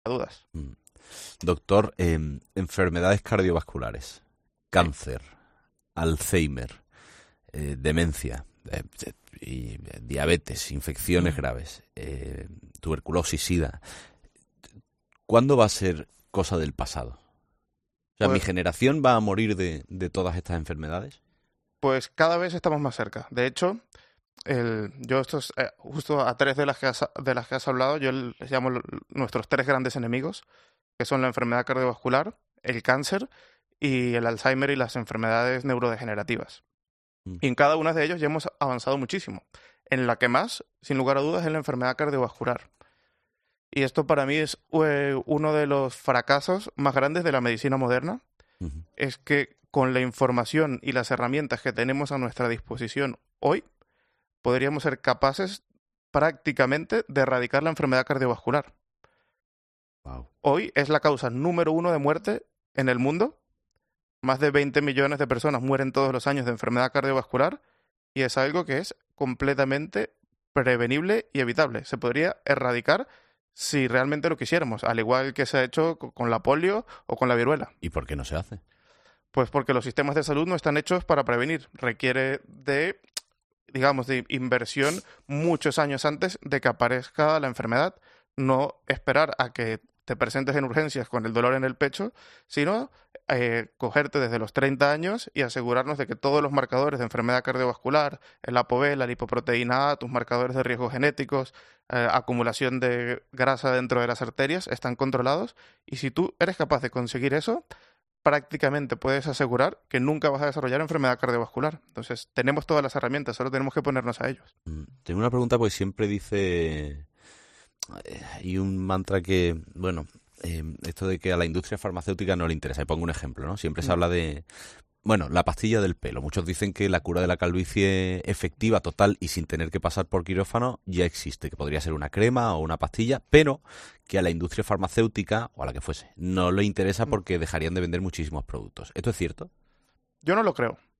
dudas. Doctor, enfermedades cardiovasculares, cáncer, Alzheimer, demencia, y diabetes, infecciones graves, tuberculosis, SIDA. ¿Cuándo va a ser cosa del pasado? O sea, ¿mi Pues, generación va a morir de todas estas enfermedades? pues cada vez estamos más cerca. De hecho, yo estos, justo a tres de las que has hablado, yo les llamo nuestros tres grandes enemigos, que son la enfermedad cardiovascular, el cáncer y el Alzheimer y las enfermedades neurodegenerativas. Mm. Y en cada una de ellos ya hemos avanzado muchísimo. En la que más, sin lugar a dudas, es la enfermedad cardiovascular. Y esto para mí es uno de los fracasos más grandes de la medicina moderna, Ujú. es que con la información y las herramientas que tenemos a nuestra disposición hoy, podríamos ser capaces prácticamente de erradicar la enfermedad cardiovascular. Wow. Hoy es la causa número uno de muerte en el mundo. Más de 20 millones de personas mueren todos los años de enfermedad cardiovascular y es algo que es completamente prevenible y evitable. Se podría erradicar si realmente lo quisiéramos, al igual que se ha hecho con la polio o con la viruela. ¿Y por qué no se hace? Pues porque los sistemas de salud no están hechos para prevenir. Requiere de, digamos, de inversión muchos años antes de que aparezca la enfermedad. No esperar a que te presentes en urgencias con el dolor en el pecho, sino cogerte desde los 30 años y asegurarnos de que todos los marcadores de enfermedad cardiovascular, el ApoB, la lipoproteína A, tus marcadores de riesgo genéticos, acumulación de grasa dentro de las arterias, están controlados. Y si tú eres capaz de conseguir eso, prácticamente puedes asegurar que nunca vas a desarrollar enfermedad cardiovascular. Entonces, tenemos todas las herramientas, solo tenemos que ponernos a ellos. Tengo una pregunta porque siempre dice... Hay un mantra que, bueno, esto de que a la industria farmacéutica no le interesa. Y pongo un ejemplo, ¿no? Siempre se Mm. habla de, bueno, la pastilla del pelo. Muchos dicen que la cura de la calvicie efectiva, total y sin tener que pasar por quirófano ya existe, que podría ser una crema o una pastilla, pero que a la industria farmacéutica, o a la que fuese, no le interesa porque dejarían de vender muchísimos productos. ¿Esto es cierto? Yo no lo creo.